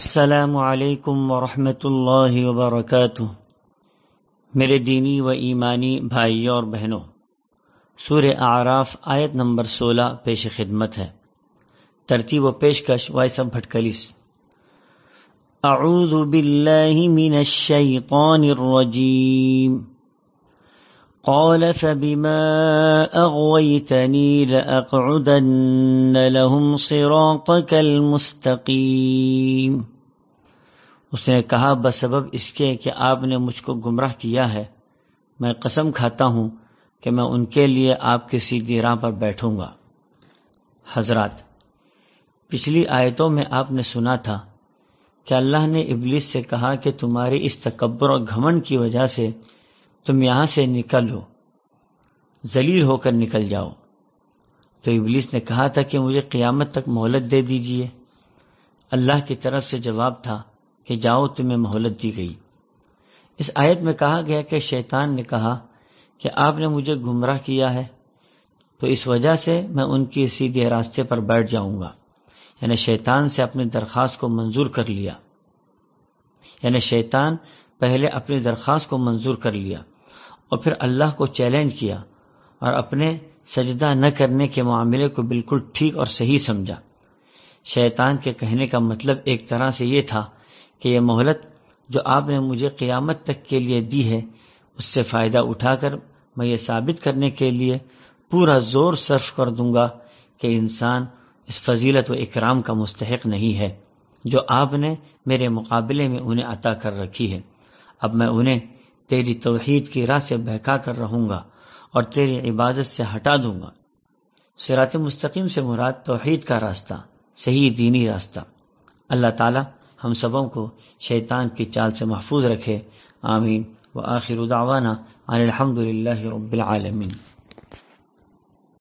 السلام علیکم ورحمۃ اللہ وبرکاتہ۔ میرے دینی و ایمانی بھائیوں اور بہنوں، سورہ اعراف آیت نمبر 16 پیش خدمت ہے۔ ترتیب و پیشکش وائس بھٹکلیس۔ اعوذ باللہ من الشیطان الرجیم۔ قال فبما اغویتنی لأقعدن لهم صراطک المستقیم۔ اس نے کہا بسبب اس کے کہ آپ نے مجھ کو گمراہ کیا ہے، میں قسم کھاتا ہوں کہ میں ان کے لیے آپ کی سیدھی راہ پر بیٹھوں گا۔ حضرات، پچھلی آیتوں میں آپ نے سنا تھا کہ اللہ نے ابلیس سے کہا کہ تمہاری اس تکبر اور گھمنڈ کی وجہ سے تم یہاں سے نکلو، ذلیل ہو کر نکل جاؤ۔ تو ابلیس نے کہا تھا کہ مجھے قیامت تک مہلت دے دیجئے۔ اللہ کی طرف سے جواب تھا کہ جاؤ، تمہیں مہلت دی گئی۔ اس آیت میں کہا گیا کہ شیطان نے کہا کہ آپ نے مجھے گمراہ کیا ہے، تو اس وجہ سے میں ان کی سیدھے راستے پر بیٹھ جاؤں گا۔ یعنی شیطان سے اپنی درخواست کو منظور کر لیا، یعنی شیطان پہلے اپنی درخواست کو منظور کر لیا اور پھر اللہ کو چیلنج کیا اور اپنے سجدہ نہ کرنے کے معاملے کو بالکل ٹھیک اور صحیح سمجھا۔ شیطان کے کہنے کا مطلب ایک طرح سے یہ تھا کہ یہ مہلت جو آپ نے مجھے قیامت تک کے لیے دی ہے، اس سے فائدہ اٹھا کر میں یہ ثابت کرنے کے لیے پورا زور صرف کر دوں گا کہ انسان اس فضیلت و اکرام کا مستحق نہیں ہے جو آپ نے میرے مقابلے میں انہیں عطا کر رکھی ہے۔ اب میں انہیں تیری توحید کی راہ سے بہکا کر رہوں گا اور تیری عبادت سے ہٹا دوں گا۔ صراط مستقیم سے مراد توحید کا راستہ، صحیح دینی راستہ۔ اللہ تعالی ہم سبوں کو شیطان کی چال سے محفوظ رکھے، آمین۔ وآخر دعوانا ان الحمد للہ رب العالمین۔